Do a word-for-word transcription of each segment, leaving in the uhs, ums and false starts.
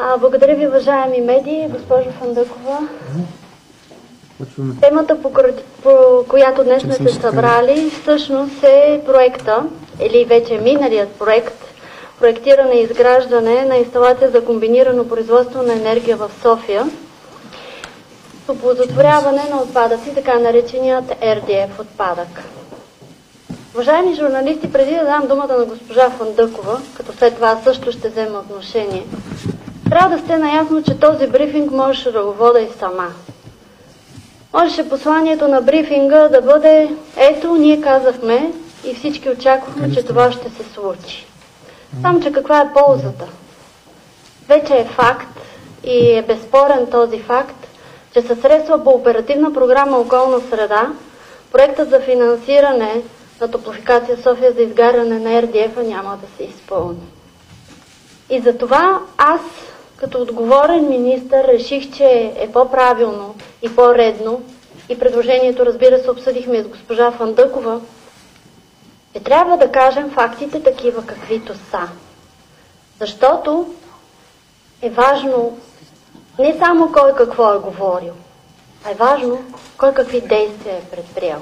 А, благодаря ви, уважаеми медии, госпожо Фандъкова. Темата, по, по която днес сме се събрали, всъщност е проекта, или вече миналият проект, проектиране и изграждане на инсталация за комбинирано производство на енергия в София с оползотворяване на отпадъци, така нареченият Р Д Ф отпадък. Уважаеми журналисти, преди да дам думата на госпожа Фандъкова, като след това също ще взема отношение, трябва да сте наясно, че този брифинг можеше да го вода и сама. Можеше посланието на брифинга да бъде: ето, ние казахме и всички очаквахме, че това ще се случи. Само, че каква е ползата? Вече е факт и е безспорен този факт, че със средства по оперативна програма Околна среда, проектът за финансиране на Топлофикация София за изгаряне на Р Д Ф няма да се изпълни. И затова аз, като отговорен министър, реших, че е по-правилно и по-редно, и предложението, разбира се, обсъдихме с госпожа Фандъкова, че трябва да кажем фактите такива, каквито са. Защото е важно не само кой какво е говорил, а е важно кой какви действия е предприел.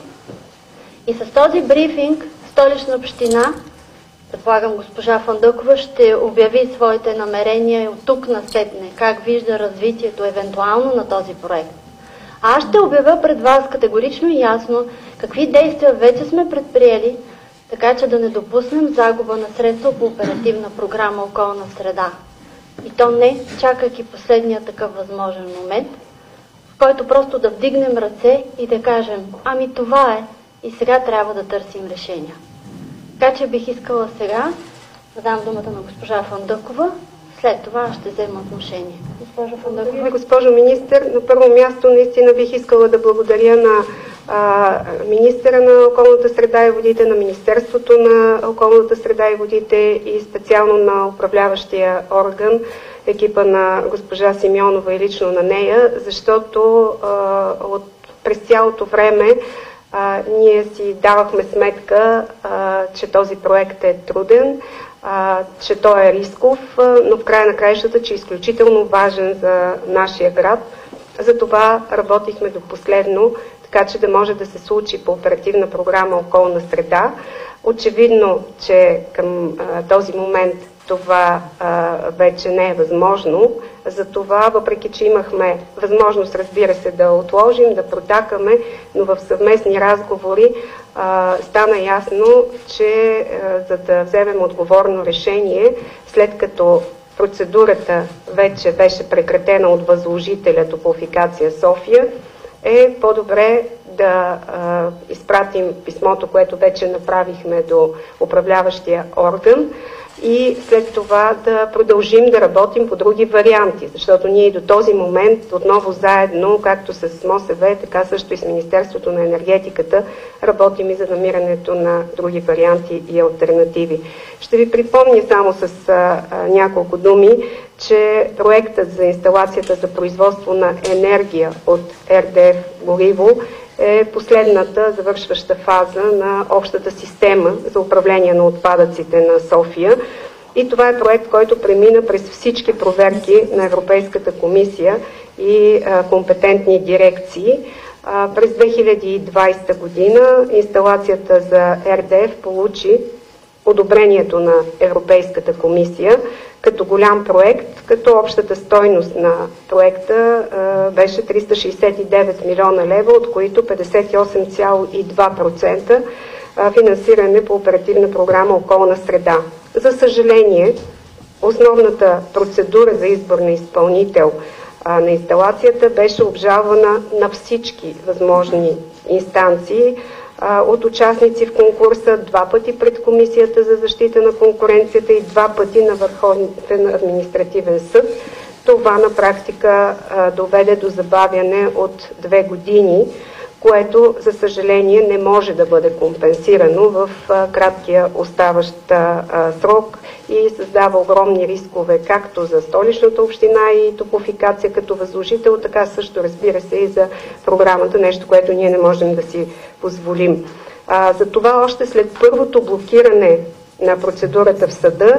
И с този брифинг Столична община, предполагам госпожа Фандъкова, ще обяви своите намерения от тук насетне, как вижда развитието евентуално на този проект. А аз ще обявя пред вас категорично и ясно какви действия вече сме предприели, така че да не допуснем загуба на средства по оперативна програма Околна среда. И то не чакайки последния такъв възможен момент, в който просто да вдигнем ръце и да кажем: ами това е, и сега трябва да търсим решения. Така че бих искала сега да дам думата на госпожа Фандъкова, след това ще взема отношение. Госпожа Фандъкова. Госпожо министър, на първо място наистина бих искала да благодаря на а, министъра на околната среда и водите, на Министерството на околната среда и водите и специално на управляващия орган, екипа на госпожа Симеонова и лично на нея, защото а, от, през цялото време а, ние си давахме сметка, а, че този проект е труден, а, че той е рисков, а, но в края на краищата, че е изключително важен за нашия град. Затова работихме до последно, така че да може да се случи по оперативна програма Околна среда. Очевидно, че към а, този момент това а, вече не е възможно. Затова, въпреки че имахме възможност, разбира се, да отложим, да протакаме, но в съвместни разговори а, стана ясно, че а, за да вземем отговорно решение, след като процедурата вече беше прекратена от възложителя Топлофикация София, е по-добре да а, изпратим писмото, което вече направихме до управляващия орган, и след това да продължим да работим по други варианти, защото ние и до този момент отново заедно, както с М О С В, така също и с Министерството на енергетиката, работим и за намирането на други варианти и алтернативи. Ще ви припомня само с а, а, няколко думи, че проектът за инсталацията за производство на енергия от Р Д Ф гориво е последната завършваща фаза на общата система за управление на отпадъците на София. И това е проект, който премина през всички проверки на Европейската комисия и а, компетентни дирекции. А, през две хиляди и двадесета година инсталацията за Р Д Ф получи одобрението на Европейската комисия като голям проект, като общата стойност на проекта а, беше триста шейсет и девет милиона лева, от които петдесет и осем цяло и две процента финансиране по оперативна програма Околна среда. За съжаление, основната процедура за избор на изпълнител а, на инсталацията беше обжалвана на всички възможни инстанции а, от участници в конкурса, два пъти пред Комисията за защита на конкуренцията и два пъти на Върховния административен съд. Това на практика а, доведе до забавяне от две години, което, за съжаление, не може да бъде компенсирано в а, краткия оставащ а, срок и създава огромни рискове както за Столичната община и Топлофикация като възложител, така също, разбира се, и за програмата, нещо, което ние не можем да си позволим. А, за това още след първото блокиране на процедурата в съда,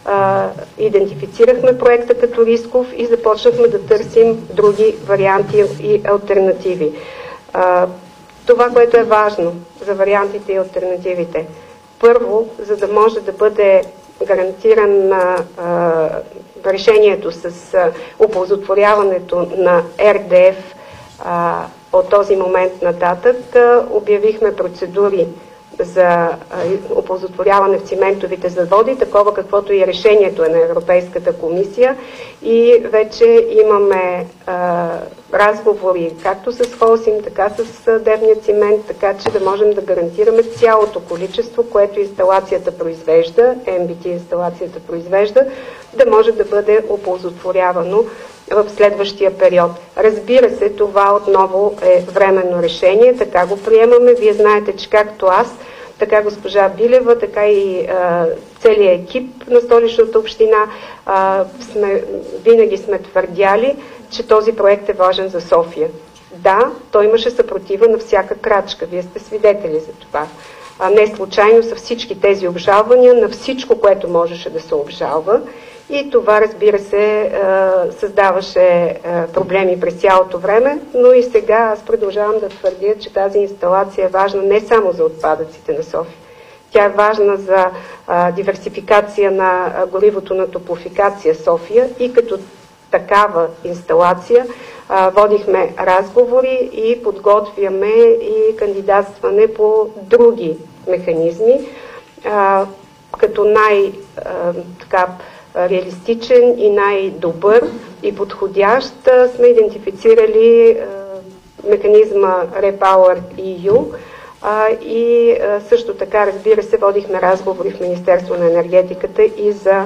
а, идентифицирахме проекта като рисков и започнахме да търсим други варианти и алтернативи. А, това, което е важно за вариантите и алтернативите. Първо, за да може да бъде гарантиран а, решението с а, оползотворяването на Р Д Ф а, от този момент нататък, а, обявихме процедури за оползотворяване в циментовите заводи, такова каквото и решението е на Европейската комисия, и вече имаме а, разговори както с Холсим, така с Дебния цимент, така че да можем да гарантираме цялото количество, което инсталацията произвежда, М Б Т инсталацията произвежда, да може да бъде оползотворявано в следващия период. Разбира се, това отново е временно решение, така го приемаме. Вие знаете, че както аз, така госпожа Билева, така и а, целият екип на Столичната община а, сме, винаги сме твърдяли, че този проект е важен за София. Да, той имаше съпротива на всяка крачка. Вие сте свидетели за това. А, не случайно са всички тези обжалвания на всичко, което можеше да се обжалва. И това, разбира се, създаваше проблеми през цялото време, но и сега аз продължавам да твърдя, че тази инсталация е важна не само за отпадъците на София. Тя е важна за диверсификация на горивото на Топлофикация София и като такава инсталация водихме разговори и подготвяме и кандидатстване по други механизми, като най- така реалистичен и най-добър и подходящ сме идентифицирали е, механизма Repower и ю е, и е, също така, разбира се, водихме разговори в Министерство на енергетиката и за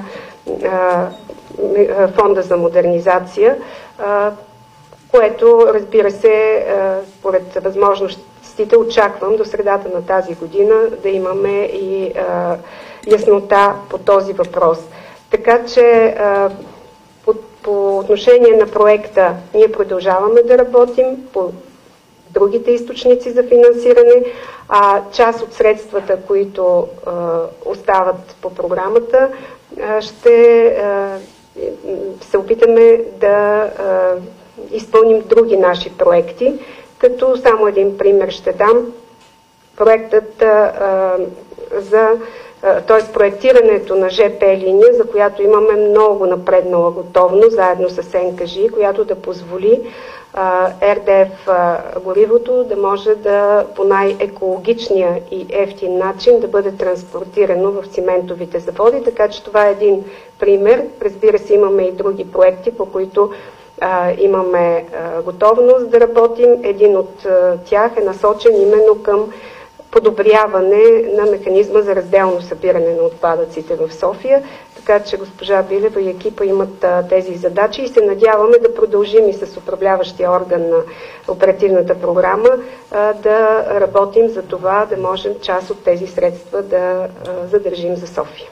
е, фонда за модернизация, е, което, разбира се, е, според възможностите очаквам до средата на тази година да имаме и е, яснота по този въпрос. Така че по, по отношение на проекта ние продължаваме да работим по другите източници за финансиране, а част от средствата, които а, остават по програмата, а, ще а, се опитаме да а, изпълним други наши проекти, като само един пример ще дам. Проектът а, за т.е. проектирането на Ж П линия, за която имаме много напреднала готовност, заедно с Н К Ж, която да позволи Р Д Ф горивото да може да по най-екологичния и ефтин начин да бъде транспортирано в циментовите заводи, така че това е един пример. Разбира се, имаме и други проекти, по които а, имаме а, готовност да работим. Един от а, тях е насочен именно към подобряване на механизма за разделно събиране на отпадъците в София, така че госпожа Билева и екипа имат а, тези задачи и се надяваме да продължим и с управляващия орган на оперативната програма а, да работим за това да можем част от тези средства да а, задържим за София.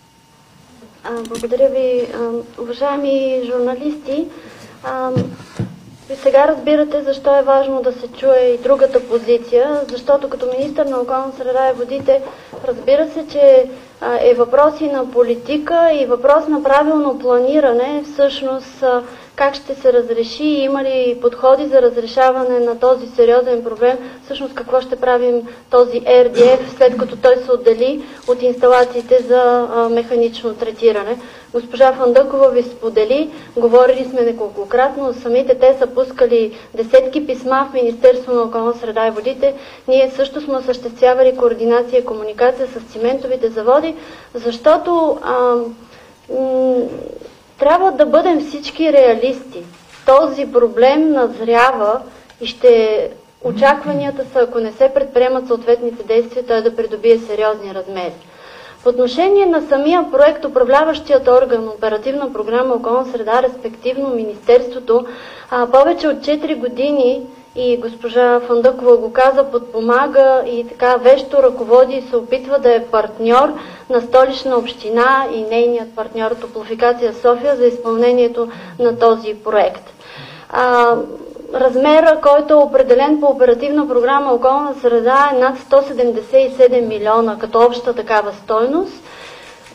А, благодаря ви, а, уважаеми журналисти. А, И сега разбирате защо е важно да се чуе и другата позиция, защото като министър на околната среда и водите разбира се, че е въпрос и на политика и въпрос на правилно планиране, всъщност как ще се разреши, има ли подходи за разрешаване на този сериозен проблем, всъщност какво ще правим този Р Д Ф, след като той се отдели от инсталациите за механично третиране. Госпожа Фандъкова ви сподели, говорили сме неколкократно, самите те са пускали десетки писма в Министерство на околна среда и водите. Ние също сме осъществявали координация и комуникация с циментовите заводи, защото а, трябва да бъдем всички реалисти. Този проблем назрява и ще очакванията са, ако не се предприемат съответните действия, той да придобие сериозни размери. В отношение на самия проект, управляващият орган, оперативна програма околна среда, респективно Министерството, а, повече от четири години, и госпожа Фандъкова го каза, подпомага и така вещо ръководи и се опитва да е партньор на Столична община и нейният партньор Топлофикация София за изпълнението на този проект. А, размера, който е определен по оперативна програма околна среда, е над сто седемдесет и седем милиона като обща такава стойност.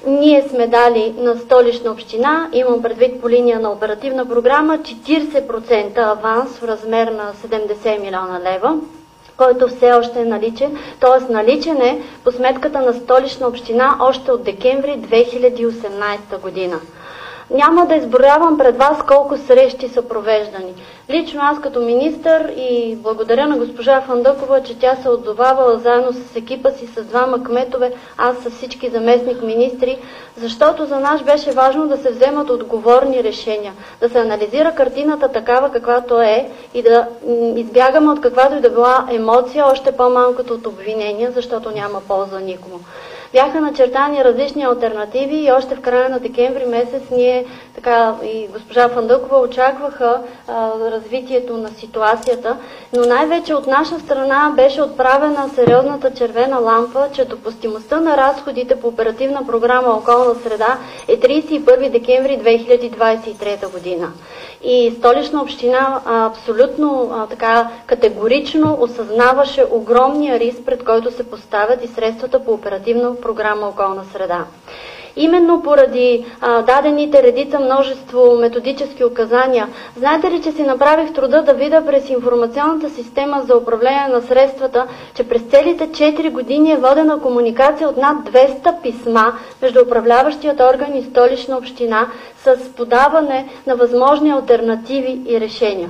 ние сме дали на Столична община, имам предвид по линия на оперативна програма, четиридесет процента аванс в размер на седемдесет милиона лева, който все още е наличен, т.е. наличен е по сметката на Столична община още от декември две хиляди и осемнадесета година. Няма да изброявам пред вас колко срещи са провеждани. Лично аз като министър и благодаря на госпожа Фандъкова, че тя се отзовавала заедно с екипа си, с двама кметове, аз с всички заместник министри, защото за нас беше важно да се вземат отговорни решения, да се анализира картината такава каквато е и да избягаме от каквато и да била емоция, още по-малкото от обвинения, защото няма полза никому. Бяха начертани различни алтернативи и още в края на декември месец ние, така и госпожа Фандъкова, очакваха а, развитието на ситуацията, но най-вече от наша страна беше отправена сериозната червена лампа, че допустимостта на разходите по оперативна програма Околна среда е тридесет и първи декември две хиляди двадесет и трета година. И Столична община а, абсолютно а, така категорично осъзнаваше огромния риск, пред който се поставят и средствата по оперативна програма Околна среда. Именно поради а, дадените редица множество методически указания, знаете ли, че си направих труда да видя през информационната система за управление на средствата, че през целите четири години е водена комуникация от над двеста писма между управляващият орган и Столична община с подаване на възможни алтернативи и решения.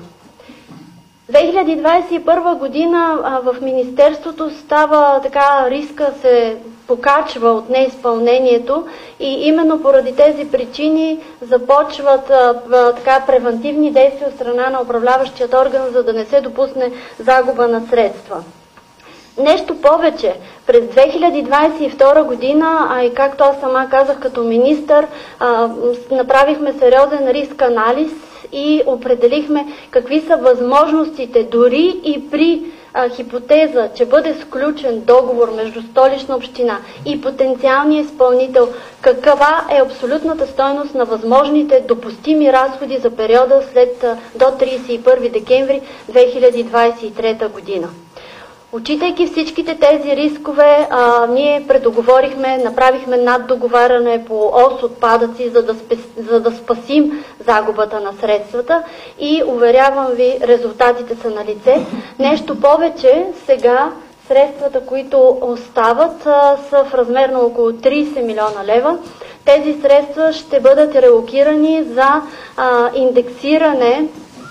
две хиляди двадесет и първа година а, в Министерството става така, риска се покачва от неизпълнението и именно поради тези причини започват а, а, така превентивни действия от страна на управляващият орган, за да не се допусне загуба на средства. Нещо повече, през две хиляди двадесет и втора година, а и както аз сама казах като министър, а, направихме сериозен риск анализ и определихме какви са възможностите дори и при а, хипотеза, че бъде сключен договор между Столична община и потенциалния изпълнител, каква е абсолютната стойност на възможните допустими разходи за периода след а, до тридесет и първи декември две хиляди двадесет и трета година. Отчитайки всичките тези рискове, а, ние предоговорихме, направихме наддоговаряне по ос отпадъци, за да, спес, за да спасим загубата на средствата и уверявам ви, резултатите са на лице. Нещо повече, сега средствата, които остават, а, са в размер на около тридесет милиона лева. Тези средства ще бъдат релокирани за а, индексиране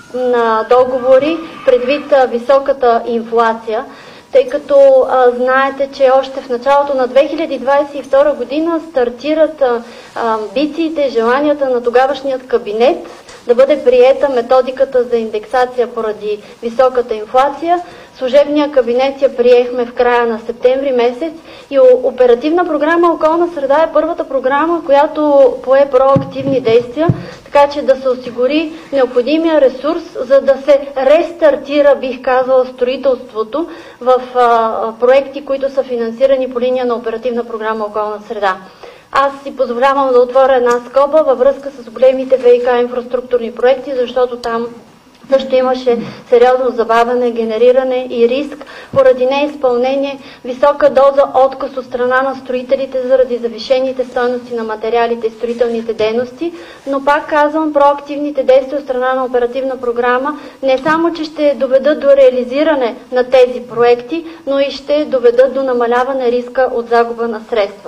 на договори предвид а, високата инфлация, тъй като а, знаете, че още в началото на две хиляди двадесет и втора година стартират а, амбициите, желанията на тогавашният кабинет да бъде приета методиката за индексация поради високата инфлация. Служебния кабинет я приехме в края на септември месец и оперативна програма Околна среда е първата програма, която пое проактивни действия, така че да се осигури необходимия ресурс, за да се рестартира, бих казала, строителството в а, проекти, които са финансирани по линия на оперативна програма Околна среда. Аз си позволявам да отворя една скоба във връзка с големите ВиК инфраструктурни проекти, защото там също имаше сериозно забавяне, генериране и риск поради неизпълнение, висока доза отказ от страна на строителите заради завишените стойности на материалите и строителните дейности, но пак казвам, проактивните действия от страна на оперативна програма не само, че ще доведат до реализиране на тези проекти, но и ще доведат до намаляване риска от загуба на средства.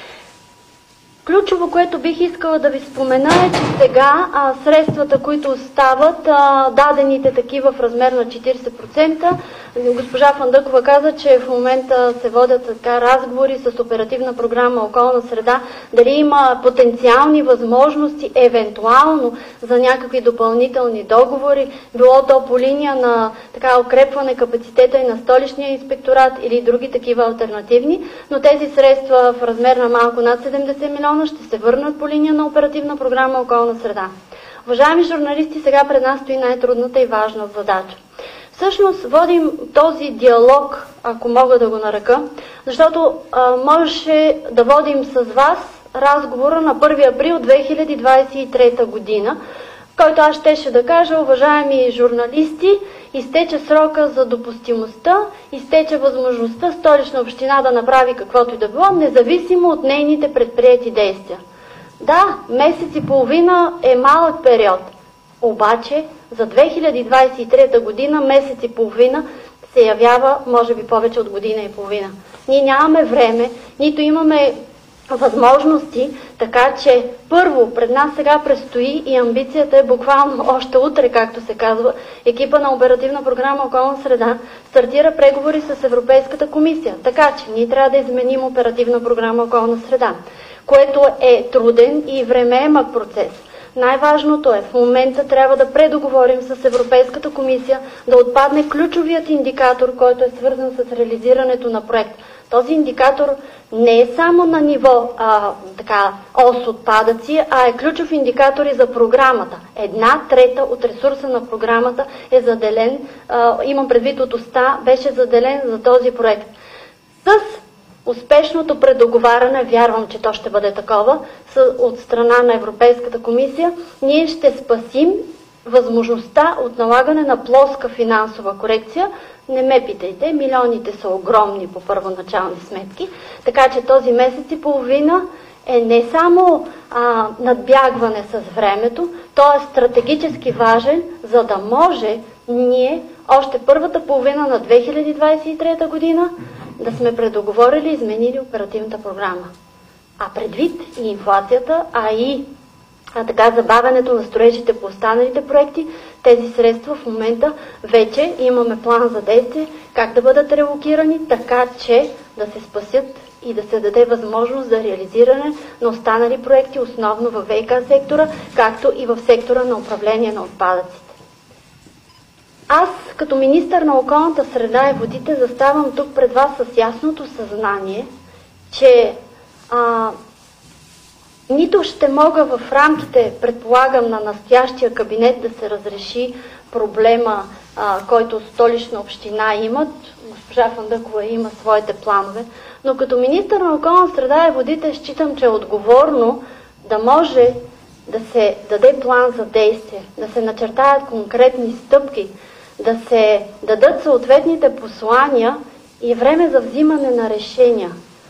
Ключово, което бих искала да ви спомена е, че сега а, средствата, които остават, а, дадените такива в размер на четиридесет процента, госпожа Фандъкова каза, че в момента се водят така разговори с оперативна програма Околна среда, дали има потенциални възможности, евентуално за някакви допълнителни договори, било то по линия на така укрепване капацитета и на Столичния инспекторат или други такива алтернативни, но тези средства в размер на малко над седемдесет милиона ще се върнат по линия на оперативна програма Околна среда. Уважаеми журналисти, сега пред нас стои най-трудната и важна задача. Всъщност водим този диалог, ако мога да го нарека, защото а, можеше да водим с вас разговора на първи април две хиляди двадесет и трета година, който аз щеше да кажа, уважаеми журналисти, изтече срока за допустимостта, изтече възможността Столична община да направи каквото и да било, независимо от нейните предприети действия. Да, месец и половина е малък период, обаче за две хиляди двадесет и трета година месец и половина се явява може би повече от година и половина. Ние нямаме време, нито имаме възможности, така че първо пред нас сега предстои и амбицията е буквално още утре, както се казва, екипа на Оперативна програма Околна среда стартира преговори с Европейската комисия. Така че ние трябва да изменим Оперативна програма Околна среда, което е труден и времеемък процес. Най-важното е, в момента трябва да предоговорим с Европейската комисия да отпадне ключовият индикатор, който е свързан с реализирането на проект. Този индикатор не е само на ниво а, така, ос отпадъци, а е ключов индикатор и за програмата. Една трета от ресурса на програмата е заделен, а, имам предвид от оста, беше заделен за този проект. С успешното предоговаряне, вярвам, че то ще бъде такова, от страна на Европейската комисия, ние ще спасим възможността от налагане на плоска финансова корекция. Не ме питайте, милионите са огромни по първоначални сметки, така че този месец и половина е не само а, надбягване с времето, то е стратегически важен, за да може ние още първата половина на две хиляди двадесет и трета година да сме предоговорили и изменили оперативната програма. А предвид и инфлацията, а и а така забавянето на строежите по останалите проекти, тези средства в момента вече имаме план за действие, как да бъдат релокирани, така че да се спасят и да се даде възможност за реализиране на останали проекти, основно в ВиК сектора, както и в сектора на управление на отпадъците. Аз, като министър на околната среда и водите, заставам тук пред вас с ясното съзнание, че а, нито ще мога в рамките, предполагам, на настоящия кабинет да се разреши проблема, а, който Столична община имат. Госпожа Фандъкова има своите планове, но като министър на околната среда и водите считам, че е отговорно да може да се даде план за действие, да се начертаят конкретни стъпки, да се дадат съответните послания и време за взимане на решения.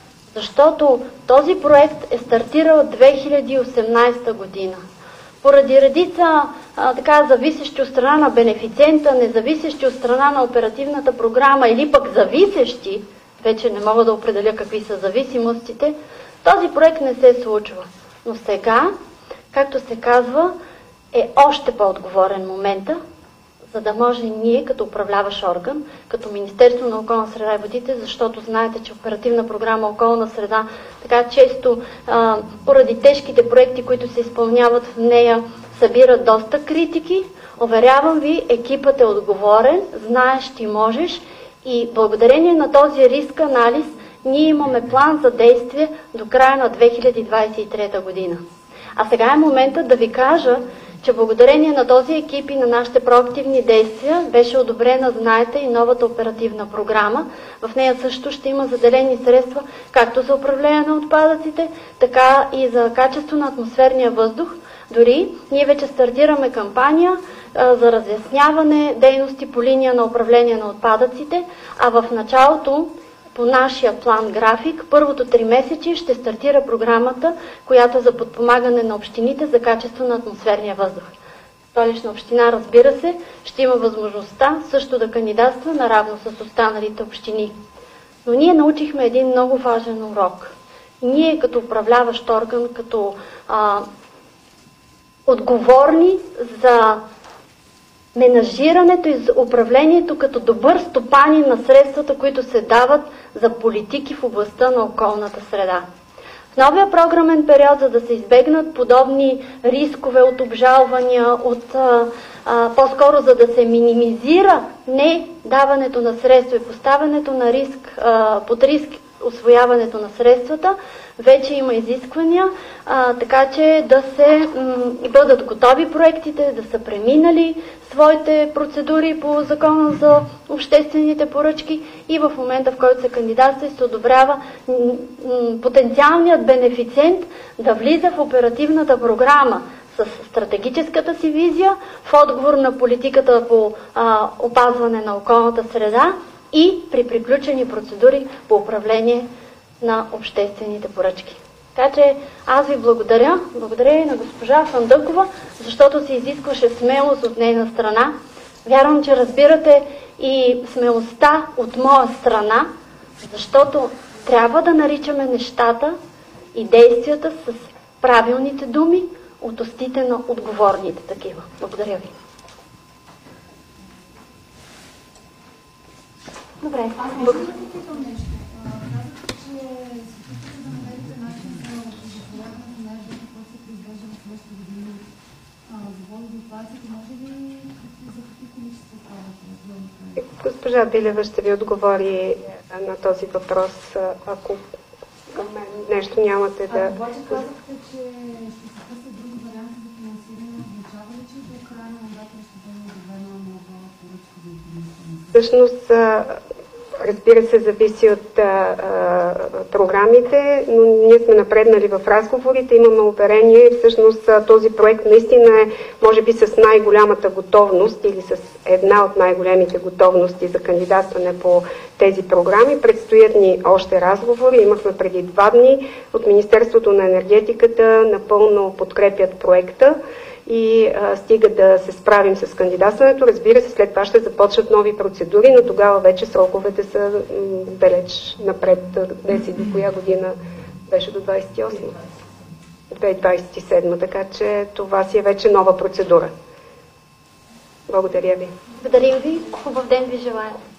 Защото този проект е стартирал от две хиляди и осемнадесета година. Поради редица а, така, зависещи от страна на бенефициента, независещи от страна на оперативната програма или пък зависещи, вече не мога да определя какви са зависимостите, този проект не се случва. Но сега, както се казва, е още по-отговорен момента, за да може ние, като управляващ орган, като Министерство на околна среда и водите, защото знаете, че оперативна програма Околна среда така често а, поради тежките проекти, които се изпълняват в нея, събират доста критики. Уверявам ви, екипът е отговорен, знаеш, ти можеш и благодарение на този риск анализ ние имаме план за действие до края на две хиляди двадесет и трета година. А сега е моментът да ви кажа, че благодарение на този екип и на нашите проактивни действия беше одобрена, знаете, и новата оперативна програма. В нея също ще има заделени средства както за управление на отпадъците, така и за качество на атмосферния въздух. Дори ние вече стартираме кампания а, за разясняване дейности по линия на управление на отпадъците, а в началото по нашия план график, първото три месече ще стартира програмата, която е за подпомагане на общините за качество на атмосферния въздух. Столична община, разбира се, ще има възможността също да кандидатства наравно с останалите общини. Но ние научихме един много важен урок. Ние като управляващ орган, като а, отговорни за менажирането и за управлението като добър стопанин на средствата, които се дават за политики в областта на околната среда. В новия програмен период, за да се избегнат подобни рискове от обжалвания, от а, а, по-скоро за да се минимизира не даването на средства и поставянето на риск, а, под риск усвояването на средствата, вече има изисквания, а, така че да се м, бъдат готови проектите, да са преминали своите процедури по закона за обществените поръчки и в момента, в който се кандидатства и се одобрява м, м, потенциалният бенефициент да влиза в оперативната програма с стратегическата си визия, в отговор на политиката по а, опазване на околната среда и при приключени процедури по управление на обществените поръчки. Така че аз ви благодаря, благодаря и на госпожа Фандъкова, защото се изискваше смелост от нейна страна. Вярвам, че разбирате и смелостта от моя страна, защото трябва да наричаме нещата и действията с правилните думи от устите на отговорните такива. Благодаря ви. Добре. Благодаря. Госпожа Билева ще ви отговори на този въпрос, ако към мен нещо нямате да... А обаче казахте, че ще се търсят други варианти за финансиране. Означава ли, че до края на мандата ще бъде обявена нова поръчка за финансиране? Всъщност, разбира се, зависи от а, а, програмите, но ние сме напреднали в разговорите, имаме уверение. Всъщност този проект наистина е, може би, с най-голямата готовност или с една от най-големите готовности за кандидатстване по тези програми. Предстоят ни още разговори. Имахме преди два дни от Министерството на енергетиката, напълно подкрепят проекта и а, стига да се справим с кандидатстването. Разбира се, след това ще започнат нови процедури, но тогава вече сроковете са м, далеч напред. Днес до коя година беше? До двадесет и осма? две хиляди двадесет и седма, така че това си е вече нова процедура. Благодаря ви. Благодарим ви. Хубав ден ви желая.